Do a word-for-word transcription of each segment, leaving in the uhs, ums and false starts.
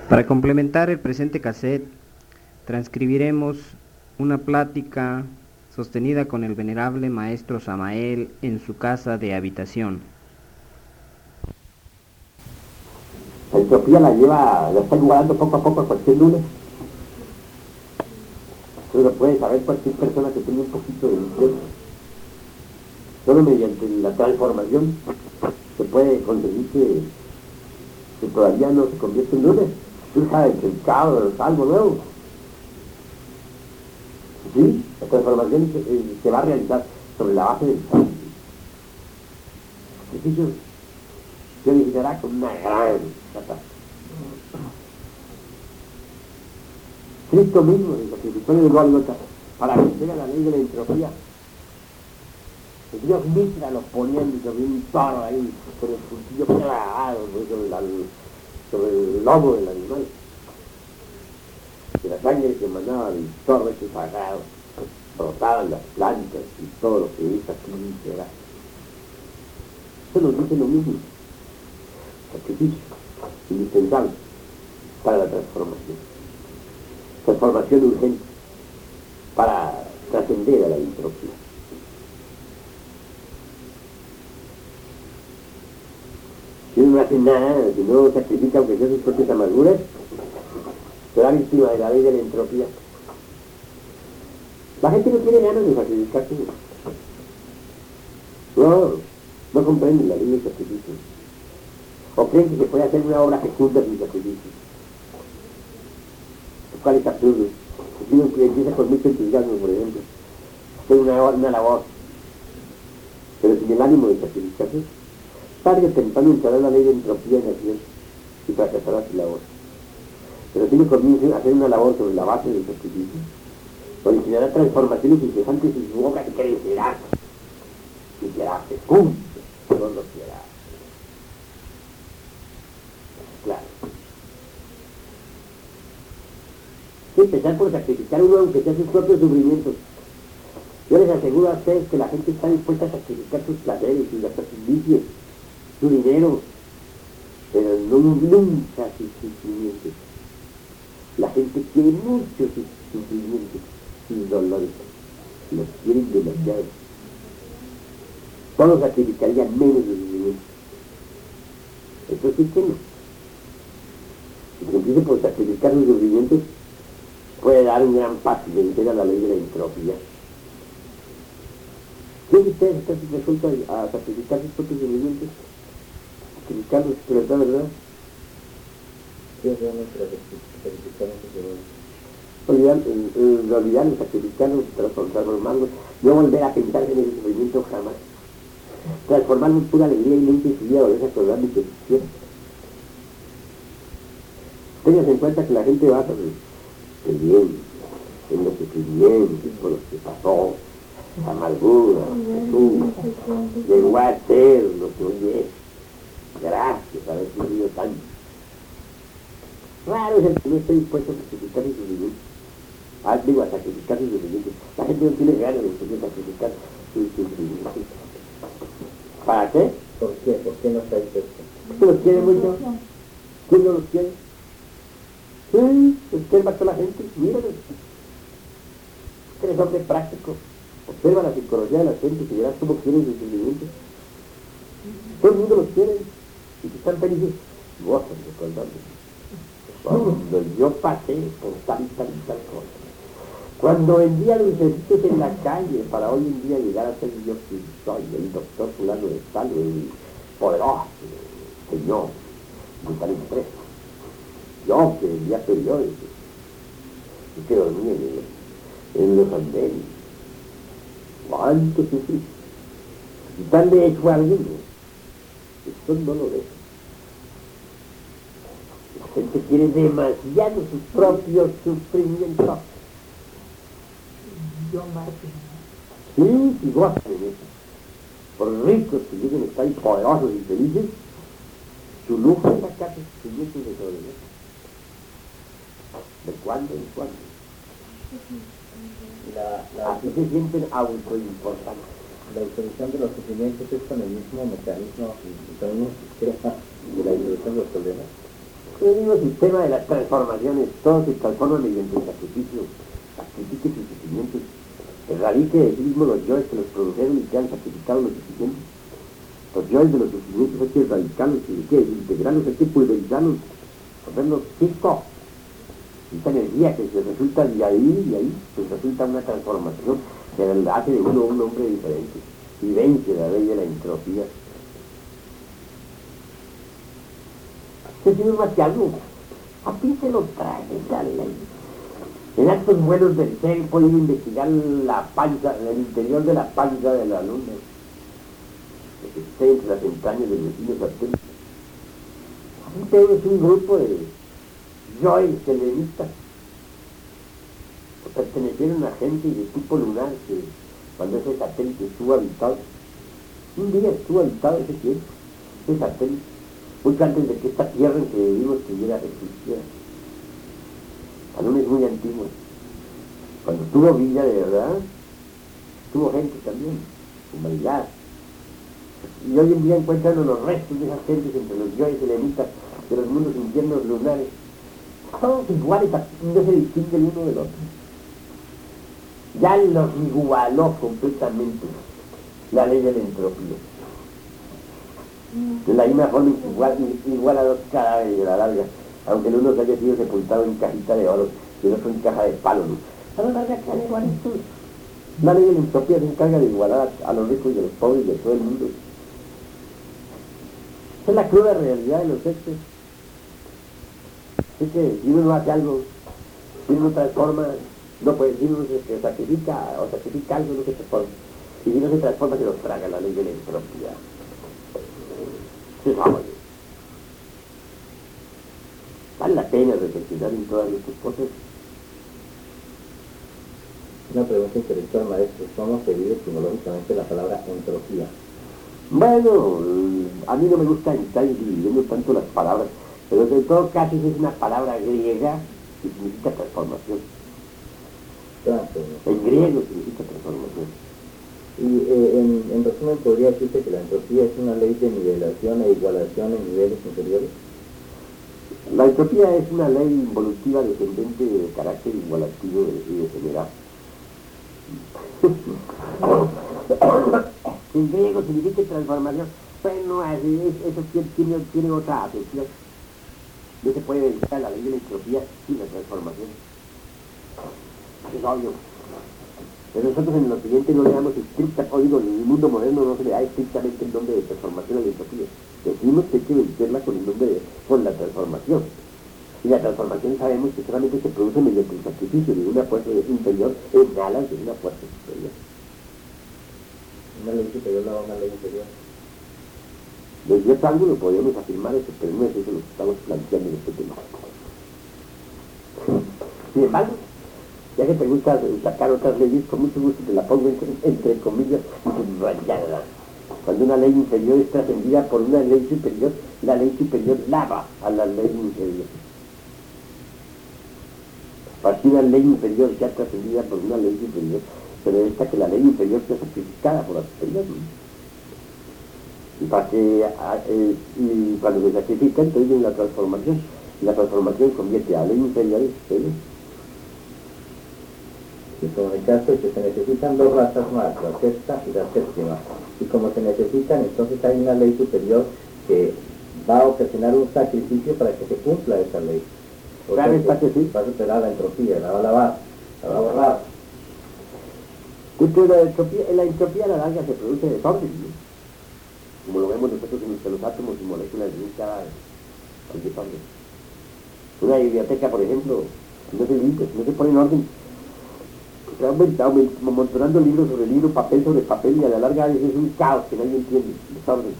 Para complementar el presente cassette, transcribiremos una plática sostenida con el venerable maestro Samael en su casa de habitación. La entropía la lleva, la está igualando poco a poco a cualquier lunes. Eso lo puede saber cualquier persona que tenga un poquito de inquietud. Solo mediante la transformación se puede conseguir que, que todavía no se convierte en lunes, surja el caos, algo nuevo. Sí, la transformación se, eh, se va a realizar sobre la base del sacrificio, que originará con una gran catástrofe. Cristo mismo, el sacrificio del Gólgota, para vencer a la ley de la entropía, el Dios Mitra lo ponían sobre un toro ahí, con el puntillo clavado sobre, la, sobre el lomo del animal. Que la sangre que emanaba del toro ese sagrado brotaban las plantas y todo lo que es aquí será. Eso nos dice lo mismo. Sacrificio indispensable para la transformación. Transformación urgente para trascender a la entropía. Si uno no hace nada, si no sacrifica aunque sea sus propias amarguras, será víctima de la ley de la entropía. La gente no tiene ganas de sacrificarse. No, no comprende la ley del sacrificio. O creen que se puede hacer una obra fecunda sin sacrificio. Lo cual es absurdo. Si uno empieza con mucho entusiasmo, por ejemplo, hacer una, una labor, pero sin el ánimo de sacrificarse, tarde o temprano entrará la ley de entropía en acción y fracasará su labor. Pero si uno comienza a hacer una labor sobre la base del sacrificio, originará transformaciones incesantes y su obra crecerá y será fecunda, no lo será. Claro. Hay que empezar por sacrificar uno aunque sea sus propios sufrimientos. Yo les aseguro a ustedes que la gente está dispuesta a sacrificar sus placeres, sus hasta sus vicios, su dinero, pero no nunca sus sufrimientos. La gente quiere mucho sus sufrimientos, sus dolores, los quieren demasiado. Todos sacrificarían menos de sufrimientos. Eso sí que no. Si se empiece por sacrificar sus sufrimientos, puede dar un gran paso y vencer a la ley de la entropía. ¿Quién de ustedes está resuelto a, a sacrificar sus propios sufrimientos? Sacrificarlos, pero ¿verdad, verdad? Sí, realmente sacrificarlos sus sufrimientos. Olvidar, olvidarlos, sacrificarlos, transformarlos, no volver a pensar en el sufrimiento jamás. Transformarlo en pura alegría y mente y su vida, volverse a acordar de que existiera. Tengas en cuenta que la gente va a saber el bien, en los sufrimientos, por los que pasó, la amargura, Jesús, llegó a ser lo que hoy es. Gracias a haber sufrido tanto. Raro es el que no esté dispuesto a sacrificar sus sufrimientos. Ah, digo, a sacrificar sus sufrimientos. La gente no tiene ganas de sacrificar sus sufrimientos. ¿Para qué? ¿Por qué? ¿Por qué no está dispuesto? ¿Quién los quiere mucho? ¿Quién no los quiere? Sí, observa a toda la gente, míralos. Eres hombre práctico. Observa la psicología de la gente y verás cómo quieren sus sufrimientos. Todo el mundo los quiere. Y si están felices, gozan de contarles. Cuando yo pasé por tal y tal y tal cosa. Cuando vendía lucecitos en la calle para hoy en día llegar a ser yo que soy el doctor fulano de tal, el poderoso señor de tal empresa. Yo que vendía periódicos y que dormía en, en los andenes. ¿Cuánto sufrí? Y tal de hecho a alguien, esto no lo dejo. La gente quiere demasiado sus propios sufrimientos. Yo marco. Sí, y gozan en eso. Por ricos que lleguen a estar ahí poderosos y felices, su lujo es sacar sus sufrimientos de sobrevivir. ¿De cuándo en cuándo? La, la, Así se sienten autoimportantes. la disolución de los sufrimientos es con el mismo mecanismo, con el mismo sistema de la disolución de los problemas. El mismo sistema de las transformaciones, todo se transforma mediante el sacrificio, sacrifique sus sentimientos, erradique de sí mismo los yoes que los produjeron y que han sacrificado los sufrimientos. Los yoes de los sufrimientos hay que erradicarlos, hay que integrarlos, hay que pulverizarlos, ponerlos fijo. Esta energía que se resulta de ahí y ahí, pues resulta una transformación que hace de uno un hombre diferente y vence la ley de la entropía. Que si no más que algo, aquí se lo trae esa ley. En actos buenos del ser he podido investigar la panza, el interior de la panza de la luna, que esté entre las entrañas del vecino satélite. Aquí tenemos un grupo de yoes selenistas que pertenecieron a gente de tipo lunar que cuando ese satélite estuvo habitado, un día estuvo habitado ese tiempo, ese satélite, mucho antes de que esta tierra en que vivimos tuviera existiera. La luna es muy antigua. Cuando tuvo vida de verdad, tuvo gente también, humanidad. Y hoy en día encuentran los restos de esas gentes entre los yoes selenitas de los mundos infiernos lunares. Todos iguales, no se distingue el uno del otro. Ya los igualó completamente la ley de la entropía. De la misma forma igual, igual a dos cadáveres de la larga, aunque el uno se haya sido sepultado en cajita de oro y el otro en caja de palo. A la larga quedan iguales todos. La ley de la entropía se encarga de igualar a los ricos y a los pobres de todo el mundo. Esa es la cruda realidad de los hechos. Es que si uno no hace algo, si uno no transforma, no puede, si uno se sacrifica o sacrifica algo, no se transforma. Y si no se transforma, se lo traga la ley de la entropía. Se sabe. Vale la pena reflexionar en todas estas cosas. Una pregunta intelectual, maestro. ¿Cómo se vive etimológicamente la palabra entropía? Bueno, a mí no me gusta estar dividiendo tanto las palabras, pero en todo caso es una palabra griega que significa transformación. Transformación. En griego significa transformación. Y eh, en, en resumen, ¿podría decirse que la entropía es una ley de nivelación e igualación en niveles inferiores? La entropía es una ley involutiva descendente de carácter igualativo y degenerado. En griego significa transformación. Bueno, eso tiene, tiene otra acepción. No se puede dedicar a la ley de la entropía sin la transformación. Es obvio. Pero nosotros en el occidente no le damos estricta, o digo, en el mundo moderno no se le da estrictamente el nombre de transformación a la entropía. Decimos que hay que vencerla con el nombre de, con la transformación. Y la transformación sabemos que solamente se produce mediante el sacrificio de una fuerza inferior en alas de una fuerza superior. Una ley superior a una ley inferior. Desde cierto ángulo podríamos afirmar eso, pero no es eso lo que estamos planteando en este tema. Sin embargo, ya que te gusta sacar otras leyes, con mucho gusto te la pongo entre, entre comillas y subrayada. Cuando una ley inferior es trascendida por una ley superior, la ley superior lava a la ley inferior. Para que una ley inferior sea trascendida por una ley superior, se necesita que la ley inferior sea sacrificada por la superior, ¿no? Y para que eh, y cuando se sacrifica, entonces viene la transformación. Y la transformación convierte a la ley inferior en superior. Y como en el caso de que se necesitan dos razas más, la sexta y la séptima. Y como se necesitan, entonces hay una ley superior que va a ocasionar un sacrificio para que se cumpla esa ley. O sea, Claro, que sí. va a superar la entropía, la va a lavar, la va a borrar. Entonces la entropía, en la entropía a la larga se produce desorden, ¿no? Como lo vemos nosotros en los átomos y moléculas de cada desorden. Una biblioteca, por ejemplo, no se limpia, no se pone en orden. Se va aumentando, amontonando libros sobre libro, papel sobre papel, y a la larga es un caos que nadie entiende, desorden.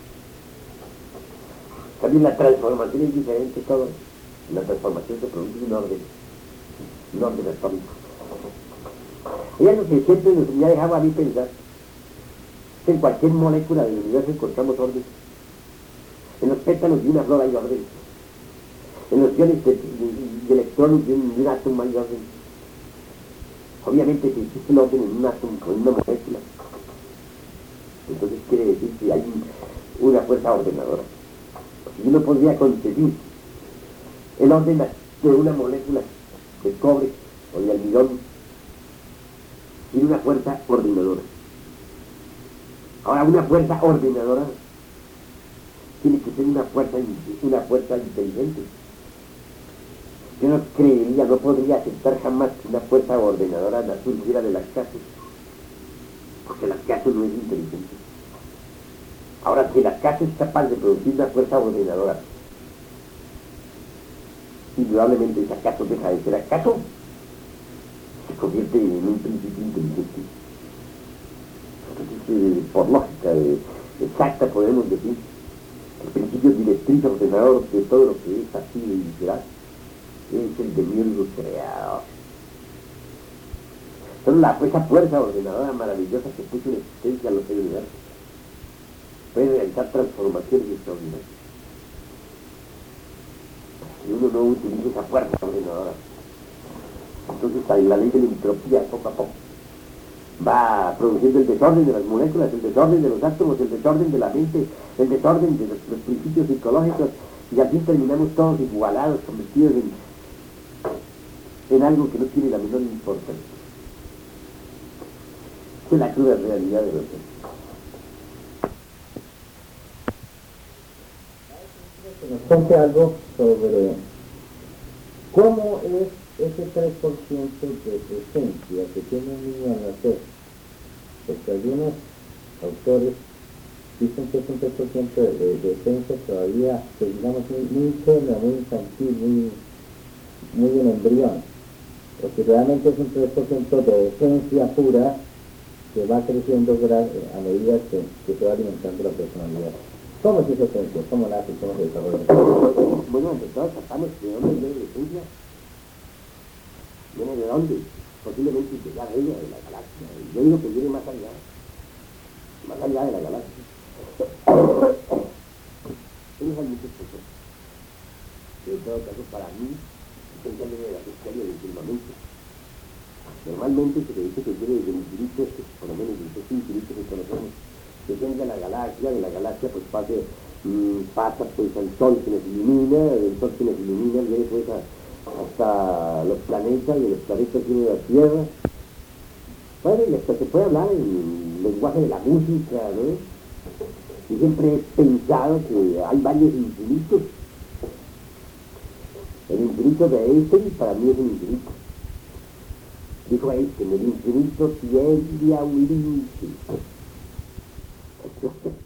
También la transformación es diferente todo. En la transformación se produce un orden, un orden atómico. Y es lo que siempre nos me ha dejado a mí pensar, que en cualquier molécula del universo encontramos orden. En los pétalos de una flor hay orden. En los iones de, de, de electrones de un, de un átomo hay orden. Obviamente si existe un orden en un átomo o en una molécula, entonces quiere decir que hay un, una fuerza ordenadora. Yo no podría concebir El orden de una molécula de cobre o de almidón tiene una fuerza ordenadora. Ahora, una fuerza ordenadora tiene que ser una fuerza, una fuerza inteligente. Yo no creería, no podría aceptar jamás que una fuerza ordenadora surgiera de las casas, porque las casas no es inteligente. Ahora, si las casas es capaz de producir una fuerza ordenadora, indudablemente ese acaso deja de ser acaso, se convierte en un principio inteligente. Entonces, eh, por lógica eh, exacta podemos decir, el principio directriz ordenador de todo lo que es así y será, es el demiurgo creador. Entonces, la, esa fuerza ordenadora maravillosa que puso en existencia a los seres humanos puede realizar transformaciones extraordinarias. Si uno no utiliza esa fuerza ordenadora, entonces ahí la ley de la entropía poco a poco va produciendo el desorden de las moléculas, el desorden de los átomos, el desorden de la mente, el desorden de los, los principios psicológicos, y así terminamos todos igualados, convertidos en, en algo que no tiene la menor importancia. Esa es la cruda realidad de los hechos. Nos cuente algo sobre cómo es ese tres por ciento de esencia que tiene un niño al nacer, porque algunos autores dicen que es un tres por ciento de, de, de esencia todavía, que digamos, muy, muy ingenua, muy infantil, muy, muy en embrión, porque realmente es un tres por ciento de esencia pura que va creciendo a medida que, que se va alimentando la personalidad. ¿Cómo es esa esencia? ¿Cómo nace? ¿Cómo se desarrolla? Bueno, ante todo tratamos de dónde viene la esencia. ¿Viene de dónde? Posiblemente llegar a ella, de la galaxia. Yo digo que viene más allá. Más allá de la galaxia. Eso hay muchas cosas. En todo caso, para mí, esencia viene de la historia del firmamento. Normalmente se dice que viene desde el infinito, que por lo menos desde ese infinito que conocemos. Que venga la galaxia, de la galaxia pues pase, mmm, pasa pues al sol que nos ilumina, del sol que nos ilumina viene pues a, hasta los planetas, y de los planetas viene la Tierra. Bueno, y hasta se puede hablar en el lenguaje de la música, ¿no? Y siempre he pensado que hay varios infinitos. El infinito de Einstein para mí es un infinito. Dijo Einstein, el infinito tiende a un límite.